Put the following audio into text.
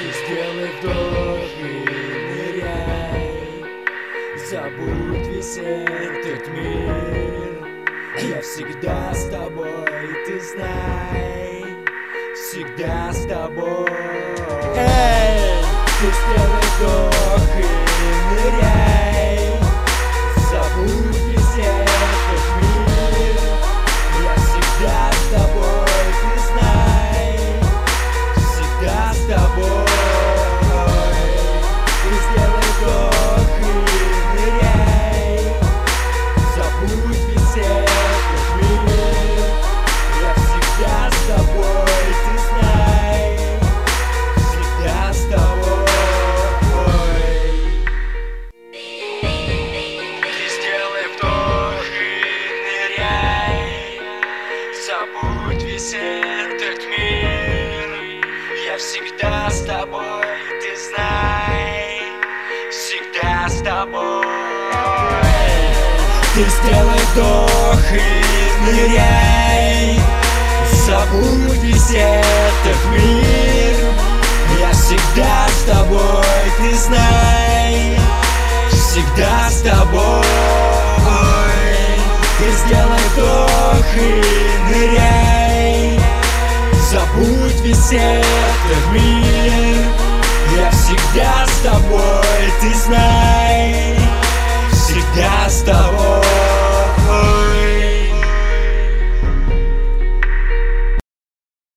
Ты сделай вдох и ныряй, забудь весь этот мир. Я всегда с тобой, ты знай, всегда с тобой. Эй! Ты сделай вдох и ныряй, забудь весь этот мир. Я всегда с тобой, ты знай, всегда с тобой. Ты сделай вдох и ныряй, забудь весь этот мир. Я всегда с тобой, ты знай, всегда с тобой. Ты сделай вдох и ныряй, забудь весь этот мир. Я всегда с тобой, ты знай, всегда с тобой. Ты сделай вдох и ныряй, забудь весь этот мир. Я всегда с тобой, ты знай, всегда с тобой. Ты сделай вдох и ныряй, забудь весь этот мир. Я всегда с тобой, ты знаешь.